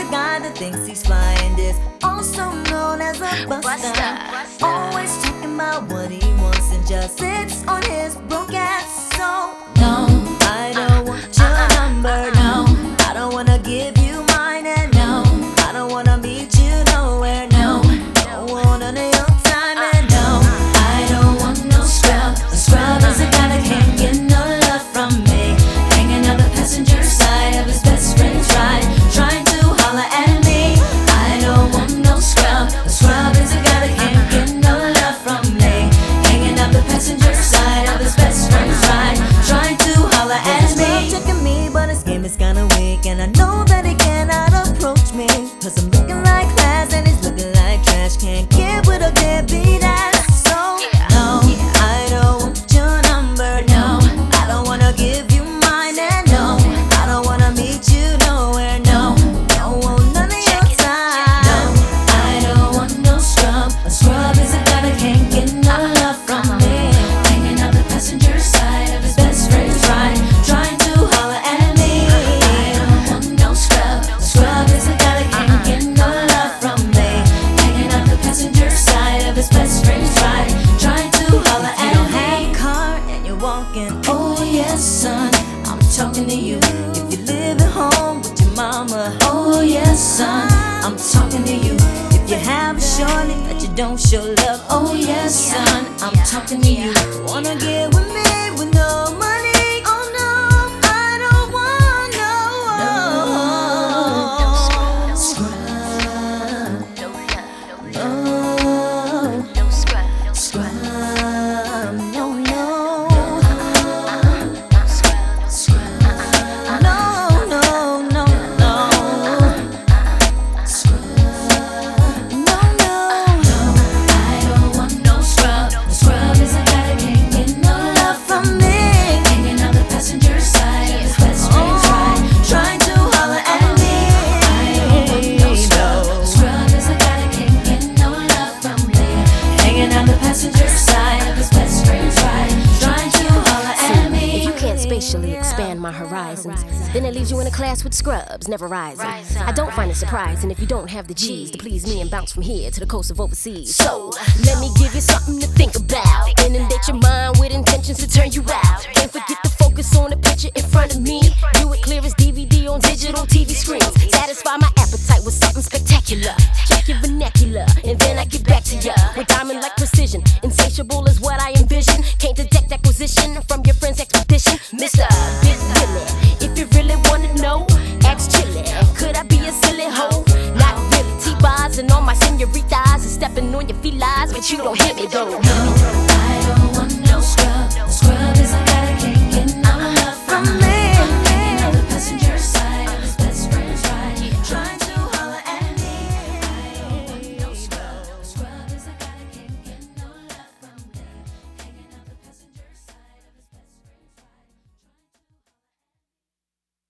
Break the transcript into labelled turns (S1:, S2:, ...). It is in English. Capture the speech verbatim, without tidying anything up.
S1: guy that thinks he's flying is also known as a buster. Always talking about what he wants and just sits on his broke ass. So no, I don't want your number. No, I don't wanna give you mine. And no, I don't wanna meet you nowhere. No, don't want none of your time. And no, I don't want no scrub. A scrub is a guy that can't get no love from me. Hanging out the passenger side of his best friend's ride, trying to holler at me. I don't want no scrub. A scrub is a guy that can't get no love from me. Hanging out the passenger side of his best friend's ride, trying to holler at me. Checking me, but his game is kinda weak, and I know that he cannot approach me, cause I'm looking like class and he's looking like trash. Can't get with a deadbeat ass. So no, I don't want your number. No, I don't wanna give you mine. And no, I don't wanna meet you nowhere. No, don't want none of your time. No, I don't want no scrub. A scrub is a guy that can't get no love from me. Hanging out the passenger side of his best friend's ride, trying to holler at me. I don't want no scrub. A scrub is a guy that can't get no love from me. Hanging out the passenger side of his best friend's ride, trying to holler at me. You don't have a car and you're walking. Oh yes, son, I'm talking to you. If you live at home with your mama. Oh yes, son, I'm talking to you. If you have a shorty that you don't show love. Oh yes, son, I'm talking to you. Wanna get with me with no money? Oh no, I don't want no, no scrub. No scrub. No, no. Scrub. No, no, no, no. Scrub. No, no. I don't want no scrub. A scrub is a guy that can't get no love from me. Hanging out the passenger side of his best friend's ride, trying to holler at me. I don't want no scrub. A scrub is a guy that can't get no love from me. Hanging out the passenger side of his best friend's ride, trying to holler at me.
S2: If you can't spatially expand my horizons, then it leaves you in a class with scrubs, never rising. I don't find it surprising if you don't have the G's to please me and bounce from here to the coast of overseas. So, let me give you something to think about. Inundate your mind with intentions to turn you out. Can't forget to focus on the picture in front of me. View it clear as D V D on digital T V screens. Satisfy my appetite with something spectacular. Check your vernacular, and then I get back to ya with diamond-like precision. Insatiable is what I envision. Can't detect acquisition from your friend's expedition. Mister Big Willie, if you really wanna know, ask Chili. Could I be a silly hoe? Not really. T-bars and all my senoritas and stepping on your felines, but you don't hit me though.
S1: No, I don't want no scrub.